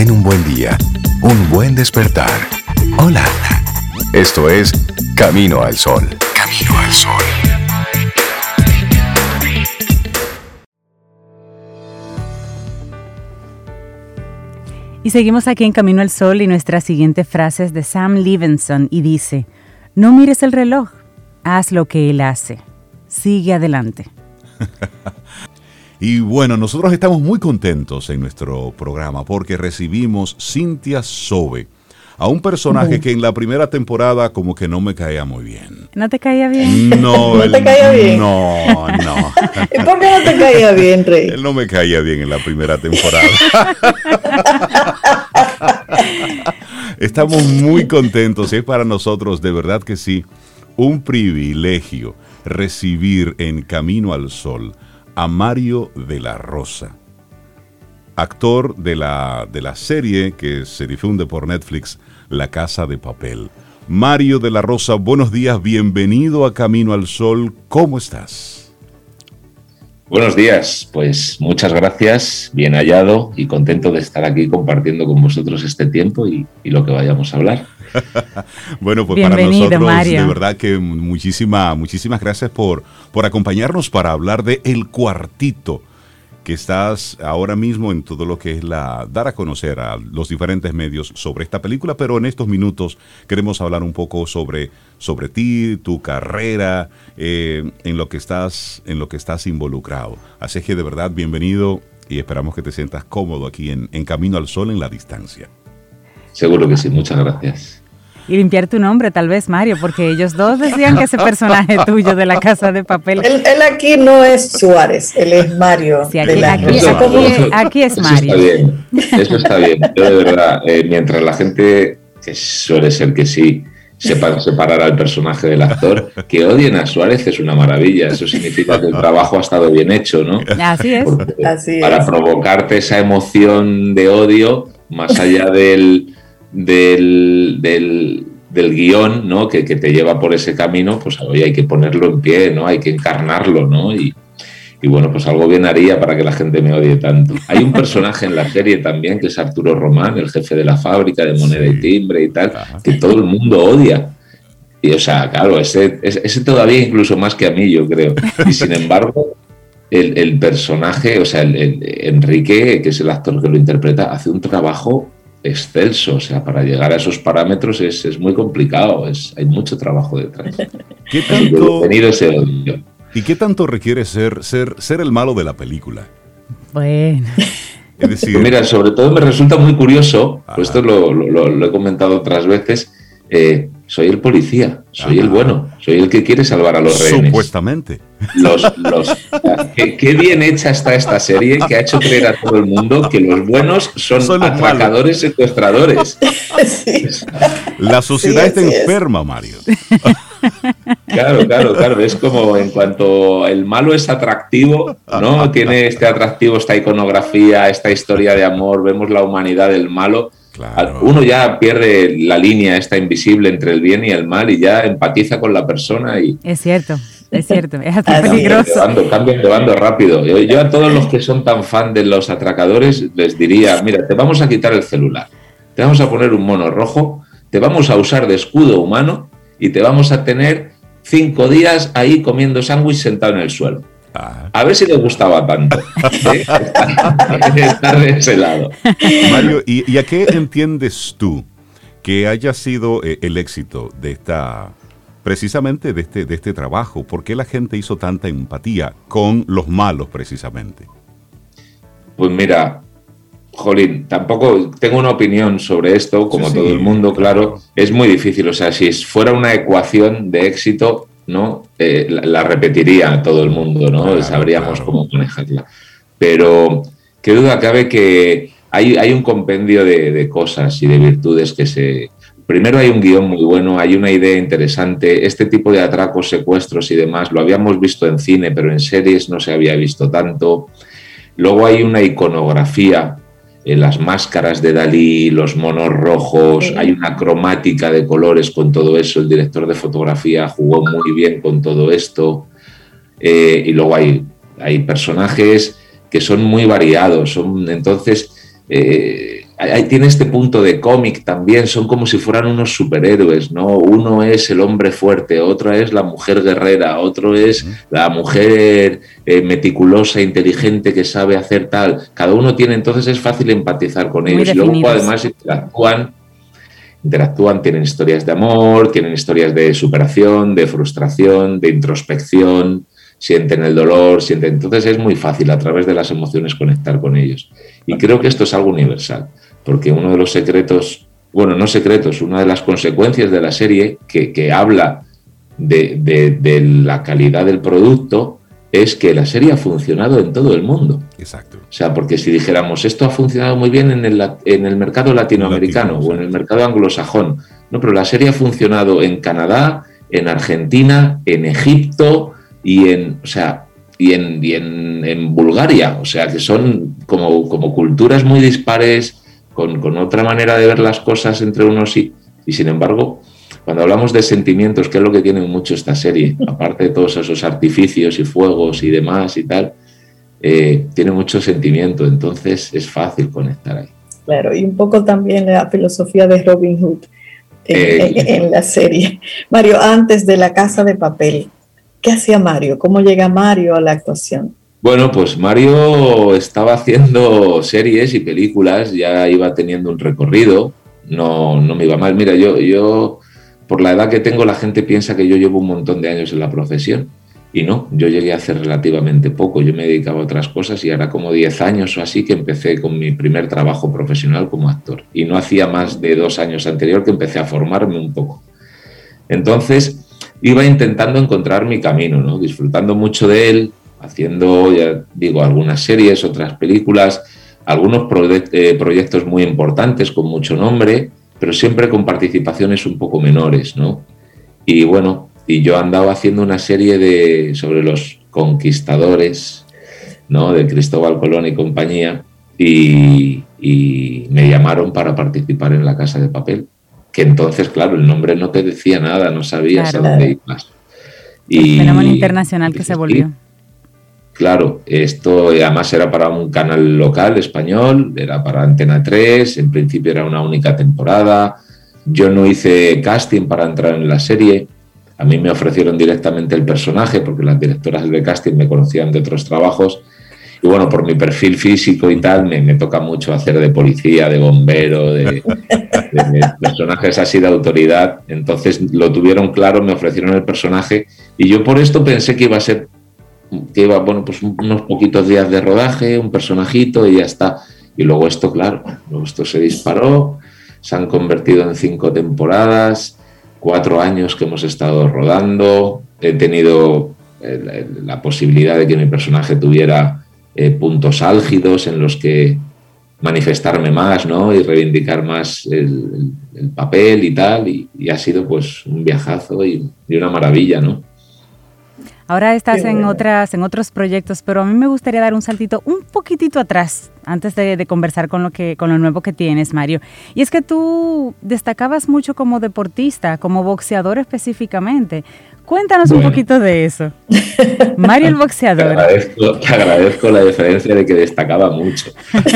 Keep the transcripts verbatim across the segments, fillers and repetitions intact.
Ten un buen día, un buen despertar. Hola. Esto es Camino al Sol. Camino al Sol. Y seguimos aquí en Camino al Sol y nuestra siguiente frase es de Sam Levinson y dice: no mires el reloj, haz lo que él hace. Sigue adelante. Y bueno, nosotros estamos muy contentos en nuestro programa porque recibimos Cynthia Sobe, a un personaje que en la primera temporada como que no me caía muy bien. ¿No te caía bien? No, ¿No él, te caía bien? No, no. ¿Y por qué no te caía bien, Rey? Él no me caía bien en la primera temporada. Estamos muy contentos y es para nosotros, de verdad que sí, un privilegio recibir en Camino al Sol a Mario de la Rosa, actor de la, de la serie que se difunde por Netflix, La Casa de Papel. Mario de la Rosa, buenos días, bienvenido a Camino al Sol, ¿cómo estás? Buenos días, pues muchas gracias, bien hallado y contento de estar aquí compartiendo con vosotros este tiempo y, y lo que vayamos a hablar. Bueno, pues Bienvenido, para nosotros, Mario. de verdad que muchísima, muchísimas gracias por, por acompañarnos para hablar de El Cuartito, que estás ahora mismo en todo lo que es la dar a conocer a los diferentes medios sobre esta película, pero en estos minutos queremos hablar un poco sobre, sobre ti, tu carrera, eh, en lo que estás, en lo que estás involucrado. Así que de verdad, bienvenido y esperamos que te sientas cómodo aquí en, en Camino al Sol en la distancia. Seguro que sí, muchas gracias. Y limpiar tu nombre, tal vez, Mario, porque ellos dos decían que ese personaje tuyo de La Casa de Papel. Él, él aquí no es Suárez, él es Mario. Sí, aquí, de la aquí, Rosa. aquí, aquí, aquí es Eso Mario. está bien, eso está bien. Yo de verdad, eh, mientras la gente, que suele ser que sí, sepa separar al personaje del actor, que odien a Suárez es una maravilla. Eso significa que el trabajo ha estado bien hecho, ¿no? Así es. Porque Así es. para provocarte esa emoción de odio, más allá del, del, del, del guión, ¿no? que, que te lleva por ese camino, pues hoy hay que ponerlo en pie, ¿no? Hay que encarnarlo, ¿no? Y, y bueno, pues algo bien haría para que la gente me odie tanto. Hay un personaje en la serie también, que es Arturo Román, el jefe de la fábrica de moneda y timbre y tal, que todo el mundo odia. Y o sea, claro, ese, ese todavía incluso más que a mí, yo creo. Y sin embargo, el, el personaje, o sea, el, el Enrique, que es el actor que lo interpreta, hace un trabajo excelso. O sea, para llegar a esos parámetros es, es muy complicado, es, hay mucho trabajo detrás. ¿Qué tanto, Venir ese odio. ¿Y qué tanto requiere ser, ser, ser el malo de la película? Bueno. Es decir, Pues mira, sobre todo me resulta muy curioso, pues esto lo, lo, lo he comentado otras veces, eh, soy el policía, soy Ajá. el bueno, soy el que quiere salvar a los rehenes. supuestamente. Los, los, qué, qué bien hecha está esta serie, que ha hecho creer a todo el mundo que los buenos son, Son los atracadores, secuestradores. Sí. La sociedad Sí, está así es. enferma, Mario. Claro, claro, claro. Es como en cuanto el malo es atractivo, ¿no? Tiene este atractivo, esta iconografía, esta historia de amor, vemos la humanidad del malo. Claro. Uno ya pierde la línea esta invisible entre el bien y el mal y ya empatiza con la persona y Es cierto, es cierto. Es hasta Así cambian de peligroso. bando, cambian de bando rápido. Yo, yo a todos los que son tan fan de los atracadores les diría, mira, te vamos a quitar el celular, te vamos a poner un mono rojo, te vamos a usar de escudo humano y te vamos a tener cinco días ahí comiendo sándwich sentado en el suelo. Ah. A ver si le gustaba tanto, ¿eh? Estar de ese lado. Mario, ¿y, ¿y a qué entiendes tú que haya sido eh, el éxito de esta, precisamente de este, de este trabajo? ¿Por qué la gente hizo tanta empatía con los malos, precisamente? Pues mira, jolín, tampoco tengo una opinión sobre esto, como Sí, todo sí, el mundo, claro. claro. Es muy difícil, o sea, si fuera una ecuación de éxito, ¿no? Eh, la, la repetiría a todo el mundo, ¿no? Claro, Sabríamos claro. cómo manejarla. Pero qué duda cabe que hay, hay un compendio de, de cosas y de virtudes que se... Primero hay un guión muy bueno, hay una idea interesante, este tipo de atracos, secuestros y demás, lo habíamos visto en cine, pero en series no se había visto tanto. Luego hay una iconografía, eh, las máscaras de Dalí, los monos rojos, Sí. hay una cromática de colores con todo eso, el director de fotografía jugó muy bien con todo esto, eh, y luego hay, hay personajes que son muy variados, son, entonces eh, ahí tiene este punto de cómic también, son como si fueran unos superhéroes, ¿no? Uno es el hombre fuerte, otra es la mujer guerrera, otro es la mujer eh, meticulosa, inteligente, que sabe hacer tal. Cada uno tiene, entonces es fácil empatizar con ellos. Y luego además interactúan, interactúan, tienen historias de amor, tienen historias de superación, de frustración, de introspección, sienten el dolor, sienten... Entonces es muy fácil a través de las emociones conectar con ellos. Y creo que esto es algo universal, porque uno de los secretos, bueno, no secretos, una de las consecuencias de la serie que, que habla de, de, de la calidad del producto es que la serie ha funcionado en todo el mundo. Exacto. O sea, porque si dijéramos, esto ha funcionado muy bien en el, en el mercado latinoamericano Latino, o en el mercado anglosajón, no, pero la serie ha funcionado en Canadá, en Argentina, en Egipto y en, o sea, y en, y en, en Bulgaria. O sea, que son como, como culturas muy dispares, con, con otra manera de ver las cosas entre unos y, y sin embargo... Cuando hablamos de sentimientos, que es lo que tiene mucho esta serie, aparte de todos esos artificios y fuegos y demás y tal, eh, tiene mucho sentimiento, entonces es fácil conectar ahí. Claro, y un poco también la filosofía de Robin Hood en, eh, en, en la serie. Mario, antes de La Casa de Papel, ¿qué hacía Mario? ¿Cómo llega Mario a la actuación? Bueno, pues Mario estaba haciendo series y películas, ya iba teniendo un recorrido, no, no me iba mal. Mira, yo... yo por la edad que tengo, la gente piensa que yo llevo un montón de años en la profesión y no, yo llegué a hacer relativamente poco, yo me dedicaba a otras cosas y ahora como diez años o así que empecé con mi primer trabajo profesional como actor y no hacía más de dos años anterior que empecé a formarme un poco. Entonces iba intentando encontrar mi camino, ¿no? Disfrutando mucho de él, haciendo, ya digo, algunas series, otras películas, algunos proye- eh, proyectos muy importantes con mucho nombre, pero siempre con participaciones un poco menores, ¿no? Y bueno, y yo andaba haciendo una serie de, sobre los conquistadores, ¿no? De Cristóbal Colón y compañía, y, y me llamaron para participar en La Casa de Papel, que entonces, claro, el nombre no te decía nada, no sabías claro. a dónde ibas. Y el fenómeno internacional que se volvió. Claro, esto además era para un canal local español, era para Antena tres, en principio era una única temporada, yo no hice casting para entrar en la serie, a mí me ofrecieron directamente el personaje porque las directoras de casting me conocían de otros trabajos y bueno, por mi perfil físico y tal, me, me toca mucho hacer de policía, de bombero, de, de, de personajes así de autoridad, entonces lo tuvieron claro, me ofrecieron el personaje y yo por esto pensé que iba a ser que iba, bueno, pues unos poquitos días de rodaje, un personajito y ya está. Y luego esto, claro, luego esto se disparó, se han convertido en cinco temporadas, cuatro años que hemos estado rodando, he tenido eh, la, la posibilidad de que mi personaje tuviera eh, puntos álgidos en los que manifestarme más, ¿no? Y reivindicar más el, el, el papel y tal, y, y ha sido pues un viajazo y, y una maravilla, ¿no? Ahora estás en otras, en otros proyectos, pero a mí me gustaría dar un saltito un poquitito atrás antes de, de conversar con lo que, con lo nuevo que tienes, Mario. Y es que tú destacabas mucho como deportista, como boxeador específicamente. Cuéntanos bueno. un poquito de eso. Mario el boxeador. Te agradezco, te agradezco la diferencia de que destacaba mucho.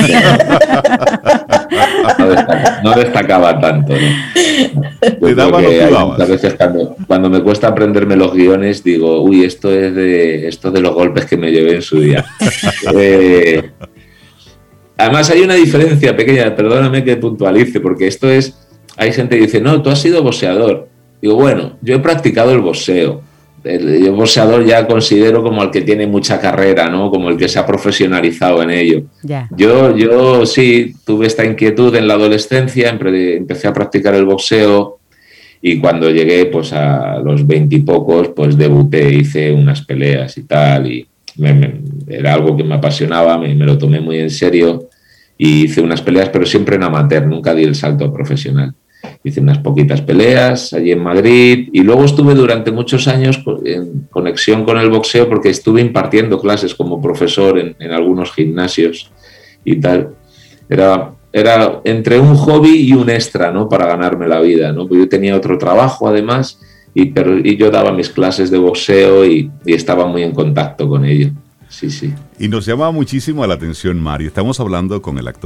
No destacaba, no destacaba tanto, ¿no? Te daba lo que dabas. A veces cuando, cuando me cuesta aprenderme los guiones digo, uy, esto es de, esto de los golpes que me llevé en su día. eh, además hay una diferencia pequeña, perdóname que puntualice, porque esto es, hay gente que dice, no, tú has sido boxeador. Digo, bueno, yo he practicado el boxeo. El, el boxeador ya considero como el que tiene mucha carrera, ¿no? Como el que se ha profesionalizado en ello. Yeah. Yo, yo sí tuve esta inquietud en la adolescencia, empecé a practicar el boxeo y cuando llegué pues a los veintipocos pues debuté, hice unas peleas y tal y me, me, era algo que me apasionaba, me, me lo tomé muy en serio y hice unas peleas pero siempre en amateur, nunca di el salto a profesional. Hice unas poquitas peleas allí en Madrid y luego estuve durante muchos años en conexión con el boxeo porque estuve impartiendo clases como profesor en, en algunos gimnasios y tal. Era, era entre un hobby y un extra, ¿no? Para ganarme la vida, ¿no? Porque yo tenía otro trabajo además y, pero, y yo daba mis clases de boxeo y, y estaba muy en contacto con ello. Sí, sí. Y nos llama muchísimo la atención, Mario. Estamos hablando con el actor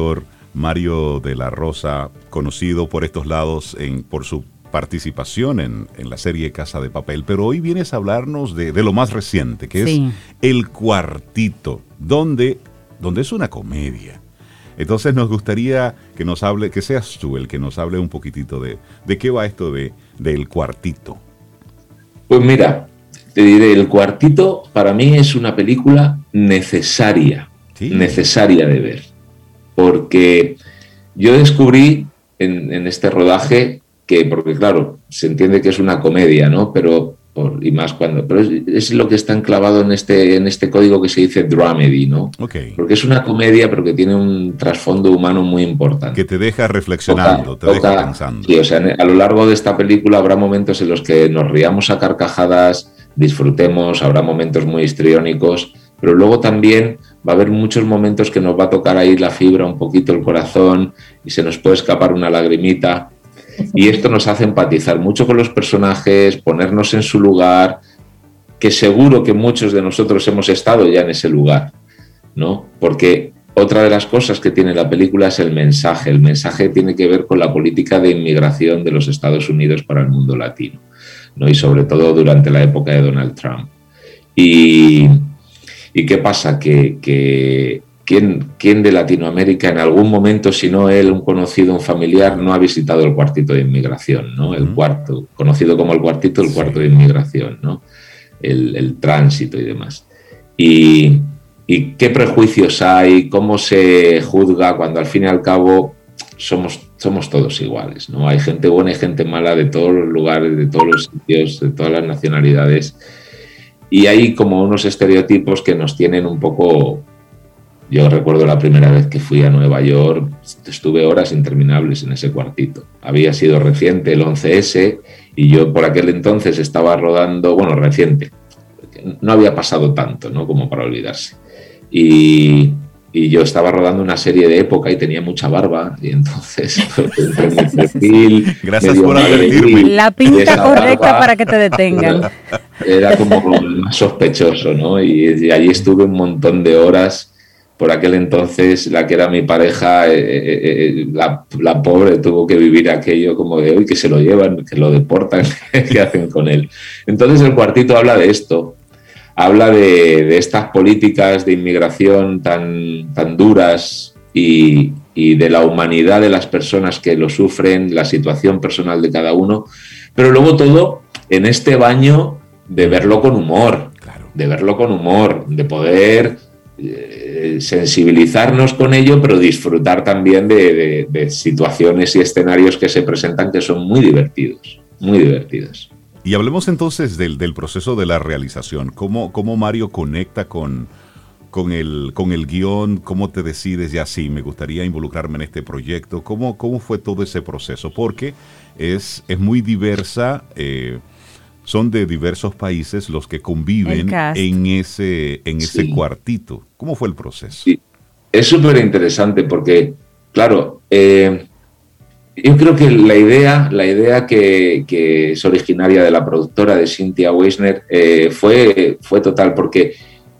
Mario de la Rosa, conocido por estos lados en, por su participación en, en la serie Casa de Papel, pero hoy vienes a hablarnos de, de lo más reciente, que sí. es El Cuartito, donde, donde es una comedia. Entonces nos gustaría que nos hable, que seas tú el que nos hable un poquitito de, de qué va esto de, de El Cuartito. Pues mira, te diré, El Cuartito para mí es una película necesaria, sí. necesaria de ver, porque yo descubrí en, en este rodaje que, porque claro, se entiende que es una comedia, ¿no? Pero, por, y más cuando, pero es, es lo que está enclavado en este, en este código que se dice dramedy, ¿no? Okay. Porque es una comedia, pero que tiene un trasfondo humano muy importante. Que te deja reflexionando, toca, te toca, deja pensando. Sí, o sea, a lo largo de esta película habrá momentos en los que nos riamos a carcajadas, disfrutemos, habrá momentos muy histriónicos, pero luego también va a haber muchos momentos que nos va a tocar ahí la fibra, un poquito el corazón, y se nos puede escapar una lagrimita. Y esto nos hace empatizar mucho con los personajes, ponernos en su lugar, que seguro que muchos de nosotros hemos estado ya en ese lugar, ¿no? Porque otra de las cosas que tiene la película es el mensaje. El mensaje tiene que ver con la política de inmigración de los Estados Unidos para el mundo latino, ¿no? Y sobre todo durante la época de Donald Trump. Y, ¿y qué pasa? Que... que ¿Quién, ¿Quién de Latinoamérica en algún momento, si no él, un conocido, un familiar, no ha visitado el cuartito de inmigración, ¿no? El cuarto, conocido como el cuartito, el cuarto de inmigración, ¿no? El, el tránsito y demás. Y, y qué prejuicios hay, cómo se juzga cuando al fin y al cabo somos, somos todos iguales, ¿no? Hay gente buena y gente mala de todos los lugares, de todos los sitios, de todas las nacionalidades. Y hay como unos estereotipos que nos tienen un poco... Yo recuerdo la primera vez que fui a Nueva York, estuve horas interminables en ese cuartito. Había sido reciente el once ese y yo por aquel entonces estaba rodando, bueno, reciente, no había pasado tanto, ¿no? Como para olvidarse. Y, y yo estaba rodando una serie de época y tenía mucha barba y entonces entré en mi perfil. Gracias por advertirme. La pinta correcta barba, para que te detengan. Era como el más sospechoso, ¿no? Y, y allí estuve un montón de horas. Por aquel entonces, la que era mi pareja, eh, eh, la, la pobre tuvo que vivir aquello como de hoy, que se lo llevan, que lo deportan, ¿qué hacen con él? Entonces el cuartito habla de esto, habla de, de estas políticas de inmigración tan, tan duras y, y de la humanidad de las personas que lo sufren, la situación personal de cada uno, pero luego todo en este baño de verlo con humor, claro. de verlo con humor, de poder... sensibilizarnos con ello, pero disfrutar también de, de, de situaciones y escenarios que se presentan que son muy divertidos, muy divertidos. Y hablemos entonces del, del proceso de la realización. ¿Cómo, cómo Mario conecta con, con, el, con el guión? ¿Cómo te decides ya sí, me gustaría involucrarme en este proyecto? ¿Cómo, cómo fue todo ese proceso? Porque es, es muy diversa... Eh, son de diversos países los que conviven en ese, en ese sí. cuartito. ¿Cómo fue el proceso? Sí. Es súper interesante porque, claro, eh, yo creo que la idea, la idea que, que es originaria de la productora, de Cynthia Weisner, eh, fue, fue total, porque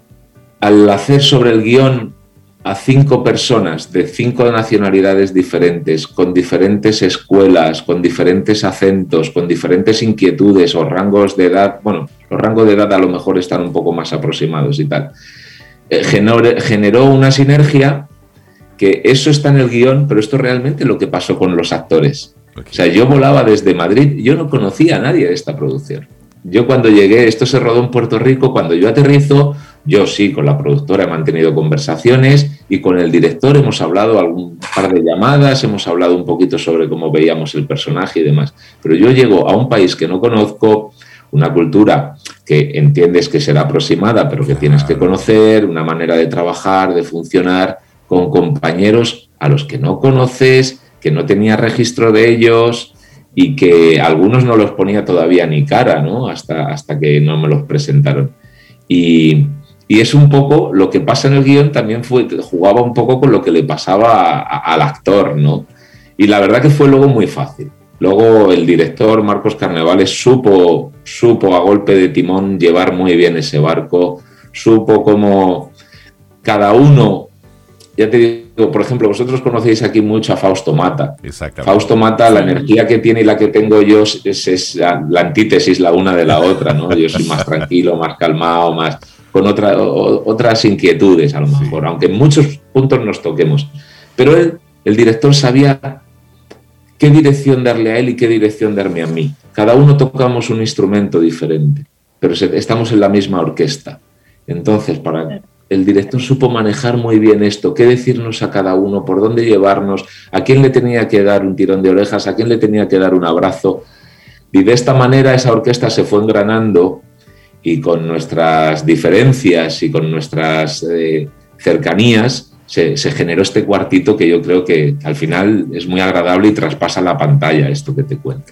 al hacer sobre el guión a cinco personas de cinco nacionalidades diferentes, con diferentes escuelas, con diferentes acentos, con diferentes inquietudes o rangos de edad, bueno, los rangos de edad a lo mejor están un poco más aproximados y tal, eh, generó, generó una sinergia que eso está en el guión, pero esto es realmente lo que pasó con los actores. Okay. O sea, yo volaba desde Madrid, yo no conocía a nadie de esta producción. Yo cuando llegué, esto se rodó en Puerto Rico, cuando yo aterrizo, yo sí, con la productora he mantenido conversaciones y con el director hemos hablado algún par de llamadas, hemos hablado un poquito sobre cómo veíamos el personaje y demás. Pero yo llego a un país que no conozco, una cultura que entiendes que será aproximada, pero que tienes que conocer, una manera de trabajar, de funcionar, con compañeros a los que no conoces, que no tenías registro de ellos y que algunos no los ponía todavía ni cara, ¿no? Hasta, hasta que no me los presentaron. Y... Y es un poco lo que pasa en el guión, también fue, jugaba un poco con lo que le pasaba a, a, al actor, ¿no? Y la verdad que fue luego muy fácil. Luego el director, Marcos Carnevales, supo, supo a golpe de timón llevar muy bien ese barco, supo cómo cada uno, ya te digo por ejemplo, vosotros conocéis aquí mucho a Fausto Mata. Exactamente. Fausto Mata, la energía que tiene y la que tengo yo es, es la, la antítesis la una de la otra, ¿no? Yo soy más tranquilo, más calmado, más con otra, o, otras inquietudes a lo mejor, sí. Aunque en muchos puntos nos toquemos. Pero él, el director sabía qué dirección darle a él y qué dirección darme a mí. Cada uno tocamos un instrumento diferente, pero estamos en la misma orquesta. Entonces, para el director supo manejar muy bien esto, qué decirnos a cada uno, por dónde llevarnos, a quién le tenía que dar un tirón de orejas, a quién le tenía que dar un abrazo. Y de esta manera esa orquesta se fue engranando y con nuestras diferencias y con nuestras eh, cercanías se, se generó este cuartito que yo creo que al final es muy agradable y traspasa la pantalla esto que te cuento.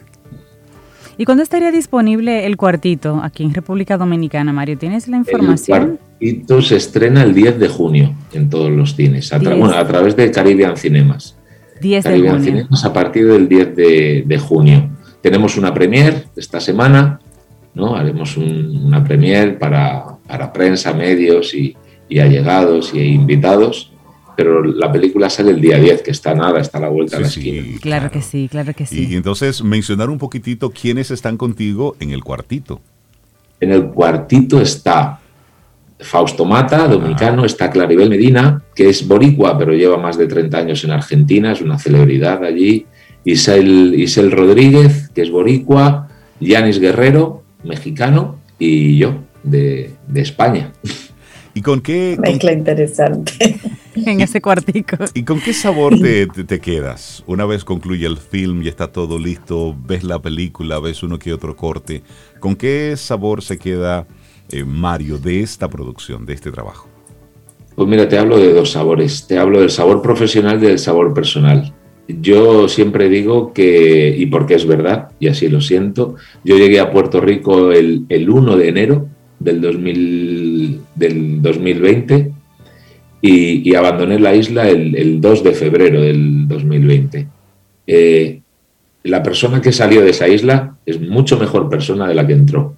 ¿Y cuándo estaría disponible el cuartito aquí en República Dominicana, Mario? ¿Tienes la información? El cuartito se estrena el diez de junio en todos los cines, a, tra- bueno, a través de Caribbean Cinemas. diez de Caribbean junio. Cinemas a partir del diez de, de junio. Tenemos una premier esta semana, ¿no? Haremos un, una premier para, para prensa, medios y, y allegados y invitados. Pero la película sale el día diez, que está nada, está a la vuelta sí, a la esquina. Sí, claro, claro que sí, claro que sí. Y entonces, mencionar un poquitito quiénes están contigo en el cuartito. En el cuartito está Fausto Mata, dominicano, ah. está Claribel Medina, que es boricua, pero lleva más de treinta años en Argentina, es una celebridad allí. Isel, Isel Rodríguez, que es boricua, Yanis Guerrero, mexicano, y yo, de, de España. ¿Y con qué? Mezcla interesante. En ese cuartico. ¿Y con qué sabor te, te, te quedas? Una vez concluye el film, ya está todo listo, ves la película, ves uno que otro corte. ¿Con qué sabor se queda eh, Mario de esta producción, de este trabajo? Pues mira, te hablo de dos sabores. Te hablo del sabor profesional y del sabor personal. Yo siempre digo que, y porque es verdad, y así lo siento, yo llegué a Puerto Rico el, el uno de enero del, dos mil, del dos mil veinte y, y abandoné la isla el, el dos de febrero del dos mil veinte. Eh, la persona que salió de esa isla es mucho mejor persona de la que entró.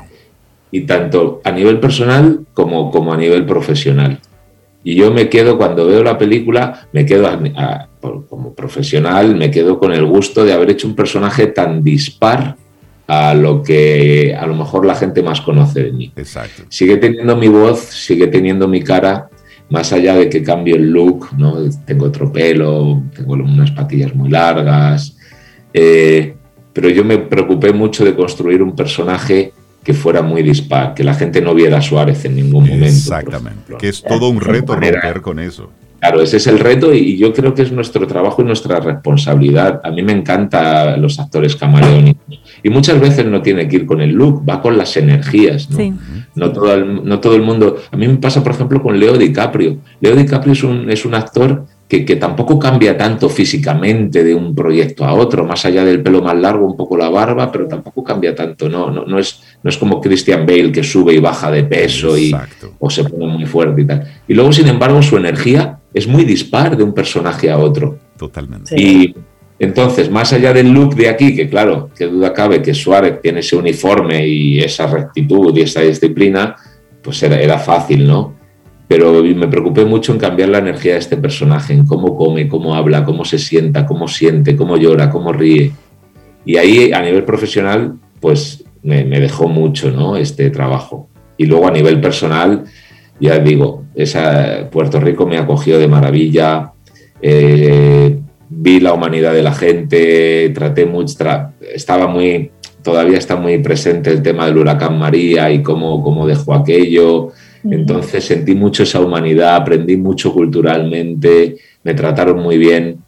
Y tanto a nivel personal como, como a nivel profesional. Y yo me quedo, cuando veo la película, me quedo a, a, como profesional, me quedo con el gusto de haber hecho un personaje tan dispar a lo que a lo mejor la gente más conoce de mí. Exacto. Sigue teniendo mi voz, sigue teniendo mi cara, más allá de que cambio el look, ¿no? Tengo otro pelo, tengo unas patillas muy largas, eh, pero yo me preocupé mucho de construir un personaje que fuera muy dispar, que la gente no viera a Suárez en ningún momento. Exactamente, que es todo un reto romper con eso. Claro, ese es el reto y yo creo que es nuestro trabajo y nuestra responsabilidad. A mí me encantan los actores camaleónicos y muchas veces no tiene que ir con el look, va con las energías, ¿no? Sí. No todo el, no todo el mundo... A mí me pasa, por ejemplo, con Leo DiCaprio. Leo DiCaprio es un, es un actor que, que tampoco cambia tanto físicamente de un proyecto a otro, más allá del pelo más largo, un poco la barba, pero tampoco cambia tanto, no, no, no, es, no es como Christian Bale que sube y baja de peso y, o se pone muy fuerte y tal. Y luego, sin embargo, su energía es muy dispar de un personaje a otro. Totalmente. Y entonces, más allá del look de aquí, que claro, qué duda cabe que Suárez tiene ese uniforme y esa rectitud y esa disciplina, pues era, era fácil, ¿no? Pero me preocupé mucho en cambiar la energía de este personaje, en cómo come, cómo habla, cómo se sienta, cómo siente, cómo llora, cómo ríe. Y ahí, a nivel profesional, pues me, me dejó mucho, ¿no? Este trabajo. Y luego a nivel personal, ya digo, esa, Puerto Rico me acogió de maravilla, eh, vi la humanidad de la gente, traté mucho, tra- estaba muy, todavía está muy presente el tema del huracán María y cómo, cómo dejó aquello. Entonces sentí mucho esa humanidad, aprendí mucho culturalmente, me trataron muy bien.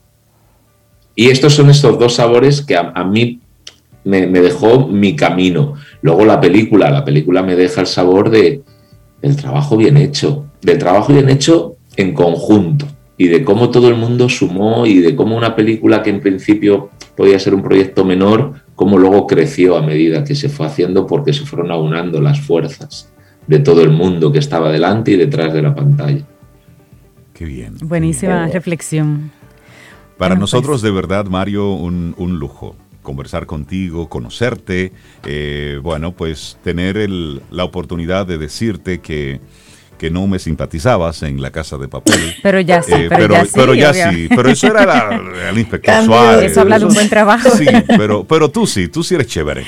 Y estos son estos dos sabores que a, a mí me, me dejó mi camino. Luego la película, la película me deja el sabor de, del trabajo bien hecho, del trabajo bien hecho en conjunto y de cómo todo el mundo sumó y de cómo una película que en principio podía ser un proyecto menor, cómo luego creció a medida que se fue haciendo porque se fueron aunando las fuerzas de todo el mundo que estaba delante y detrás de la pantalla. Qué bien. Buenísima qué bien. reflexión. Para bueno, nosotros, pues, de verdad, Mario, un, un lujo conversar contigo, conocerte, eh, bueno, pues tener el, la oportunidad de decirte que, que no me simpatizabas en La Casa de Papel. Pero ya sí, Eh, pero, pero, ya sí. pero ya obvio. sí, pero eso era la- el inspector Cambio, Suárez. Eso habla de un buen trabajo. Sí, pero, pero tú sí, tú sí eres chévere.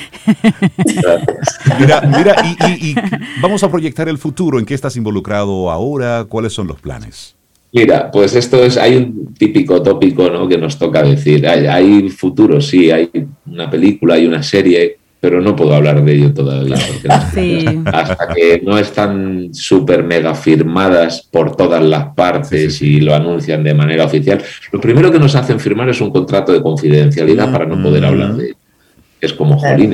Mira, mira, y, y- y vamos a proyectar el futuro. ¿En qué estás involucrado ahora? ¿Cuáles son los planes? Mira, pues esto es, hay un típico tópico, ¿no?, que nos toca decir. Hay, hay futuro, sí, hay una película, hay una serie, pero no puedo hablar de ello todavía, porque las Sí. cosas, hasta que no están súper mega firmadas por todas las partes Sí, sí, sí. y lo anuncian de manera oficial, lo primero que nos hacen firmar es un contrato de confidencialidad para no poder hablar de ello. Es como Claro. jolines.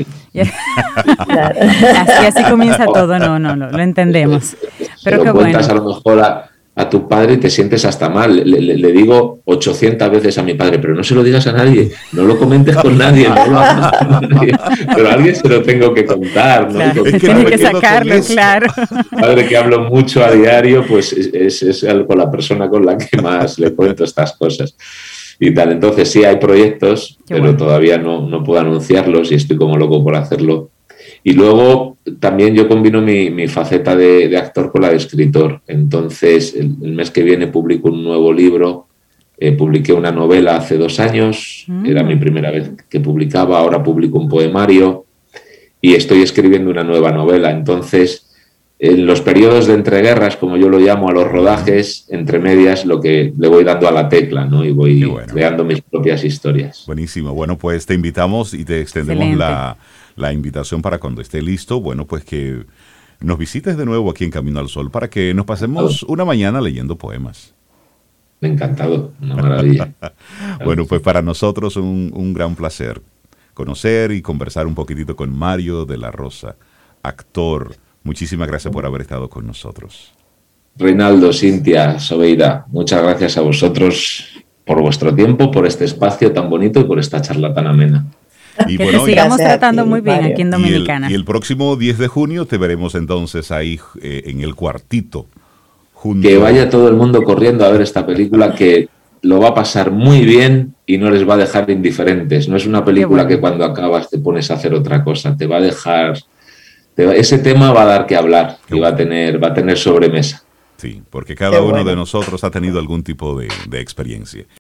Claro. Así, así comienza todo, no, no, no, lo entendemos. Pero Se qué lo cuentas bueno. a lo mejor a, a tu padre y te sientes hasta mal. Le, le- le digo ochocientas veces a mi padre, pero no se lo digas a nadie, no lo comentes con nadie, no lo hagas con nadie. Pero a alguien se lo tengo que contar, ¿no? Claro, Y con Es mi que tiene no que me quedo con sacarlo, eso. claro. padre, que hablo mucho a diario, pues es, es, es el- con la persona con la que más le cuento estas cosas. Y tal, entonces sí hay proyectos, Qué pero bueno. todavía no, no puedo anunciarlos y estoy como loco por hacerlo. Y luego también yo combino mi, mi faceta de, de actor con la de escritor. Entonces el, el mes que viene publico un nuevo libro. Eh, publiqué una novela hace dos años, Mm. era mi primera vez que publicaba, ahora publico un poemario y estoy escribiendo una nueva novela. Entonces, en los periodos de entreguerras, como yo lo llamo, a los rodajes, entre medias, lo que le voy dando a la tecla, ¿no? Y voy Qué bueno. creando mis propias historias. Buenísimo. Bueno, pues te invitamos y te extendemos Excelente. la, la invitación para cuando esté listo. Bueno, pues que nos visites de nuevo aquí en Camino al Sol para que nos pasemos una mañana leyendo poemas. Encantado, una maravilla. Bueno, pues para nosotros un, un gran placer conocer y conversar un poquitito con Mario de la Rosa, actor. Muchísimas gracias por haber estado con nosotros. Reinaldo, Cintia, Sobeida, muchas gracias a vosotros por vuestro tiempo, por este espacio tan bonito y por esta charla tan amena. Y Que bueno, te sigamos Gracias a tratando ti, muy bien Mario. aquí en y el, Dominicana. y el próximo diez de junio te veremos entonces ahí eh, en el cuartito. Junto Que vaya todo el mundo corriendo a ver esta película, que lo va a pasar muy bien y no les va a dejar indiferentes. No es una película bueno. que cuando acabas te pones a hacer otra cosa, te va a dejar... te va- ese tema va a dar que hablar Qué y va a tener, va a tener sobremesa. Sí, porque cada Qué uno bueno. de nosotros ha tenido algún tipo de, de experiencia.